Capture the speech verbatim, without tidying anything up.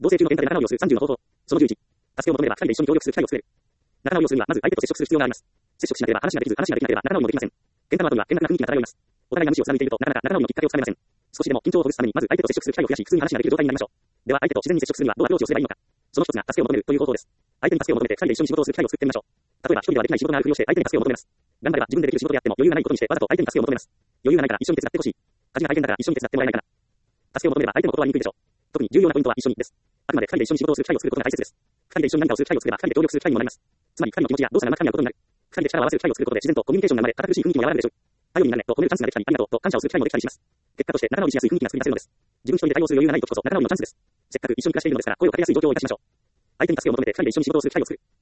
同棲中の現場で仲直りをするさんじゅうの方法。そのじゅういち。助けを求めればふたりで一緒に協力する機会を作れる。仲直りをするには、まず相手と接触する必要があります。接触しなければ話ができず、話ができなければ仲直りもできません。喧嘩の後には険悪な雰囲気が漂います。お互いが無視を貫いていると、なかなか仲直りのきっかけをつかめません。少しでも緊張をほぐすために、まず相手と接触する機会を増やし、普通に話ができる状態になりましょう。では、相手と自然に接触するにはどうアプローチをすればいいのか。その一つが助けを求めるという方法です。相手に助けを求めてふたりで一緒に仕事をする機会を作ってみましょう。例えば、一人ではできない仕事があるふりをして相手に助けを求めます。頑張れば自分でできる仕事であっても余裕がないことにしてわざと相手に助けを求めます。余裕がないから一緒に手伝ってほしい。家事が大変だから一緒に手伝ってもらえないかな。助けを求めれば相手も断りにくいでしょう。特に重要なポイントは一緒にです。あくまでふたりで一緒に仕事をする機会を作ることが大切です。ふたりで一緒に何かをする機会を作ればふたりで協力する機会にもなります。つまりふたりの気持ちや動作がうまく噛み合うことになる。ふたりで力を合わせる機会を作ることで自然とコミュニケーションが生まれ、堅苦しい雰囲気も和らぐでしょう。頼りになれと褒めるチャンスができたり、ありがとうと感謝をする機会もできたりします。結果として仲直りしやすい雰囲気が作り出せるのです。自分一人で対応する余裕がない時こそ仲直りのチャンスです。せっかく一緒に暮らしているのですから声をかけやすい状況をいたしましょう。相手に助けを求めてふたりで一緒に仕事をする機会を作る。